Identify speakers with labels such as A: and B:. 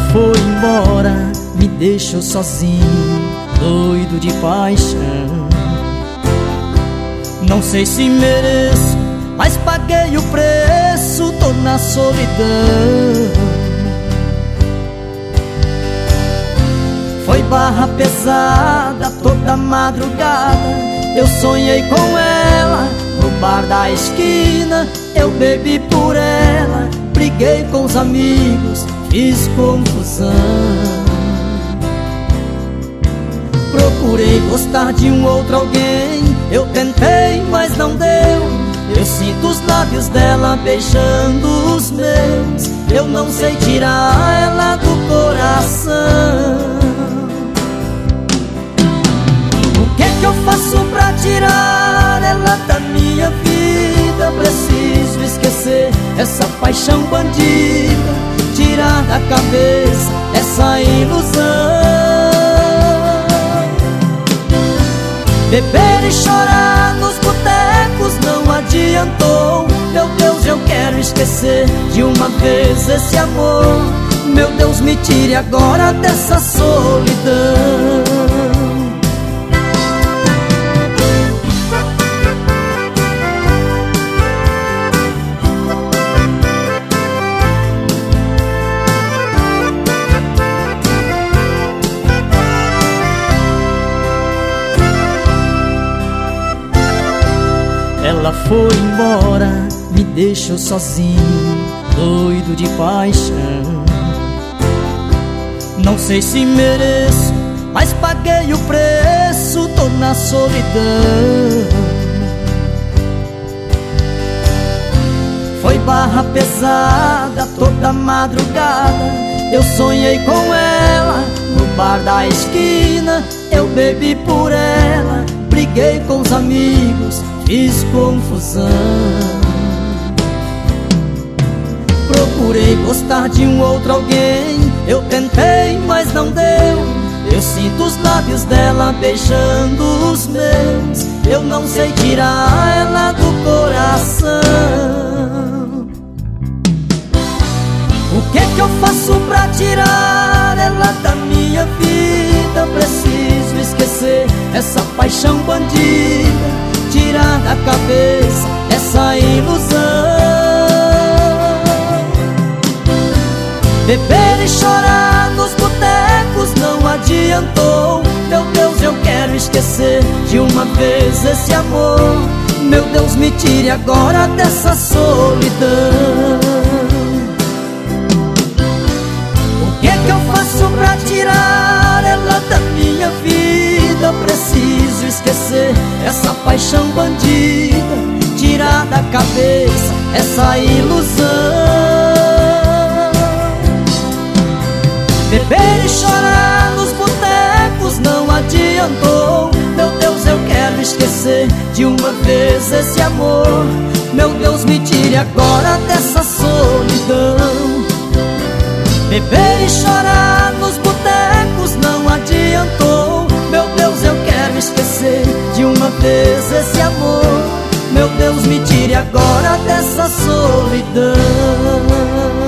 A: foi embora, me deixou sozinho, doido de paixão. Não sei se mereço, mas paguei o preço, tô na solidão. Foi barra pesada toda madrugada, eu sonhei com ela no bar da esquina. Eu bebi por ela, briguei com os amigos, fiz confusão. Procurei gostar de um outro alguém, eu tentei, mas não deu. Eu sinto os lábios dela beijando os meus, eu não sei tirar ela do coração. O que é que eu faço pra tirar ela da minha vida? Preciso esquecer essa paixão bandida, tirar da cabeça essa ilusão. Beber e chorar nos botecos não adiantou. Meu Deus, eu quero esquecer de uma vez esse amor. Meu Deus, me tire agora dessa solidão. Ela foi embora, me deixou sozinho, doido de paixão. Não sei se mereço, mas paguei o preço, tô na solidão. Foi barra pesada toda madrugada, eu sonhei com ela no bar da esquina. Eu bebi por ela, briguei com os amigos, fiz confusão. Procurei gostar de um outro alguém, eu tentei, mas não deu. Eu sinto os lábios dela beijando os meus, eu não sei tirar ela do coração. O que é que eu faço pra tirar ela da minha vida? Preciso esquecer essa paixão bandida, tirar da cabeça essa ilusão. Beber e chorar nos botecos não adiantou. Meu Deus, eu quero esquecer de uma vez esse amor. Meu Deus, me tire agora dessa solidão. O que é que eu faço pra tirar ela da minha vida? Preciso esquecer essa paixão bandida, tirar da cabeça essa ilusão. Beber e chorar nos botecos não adiantou. Meu Deus, eu quero esquecer de uma vez esse amor. Meu Deus, me tire agora dessa solidão. Beber e chorar nos botecos não adiantou. Meu Deus, eu quero esquecer de uma vez esse amor. Meu Deus, me tire agora dessa solidão.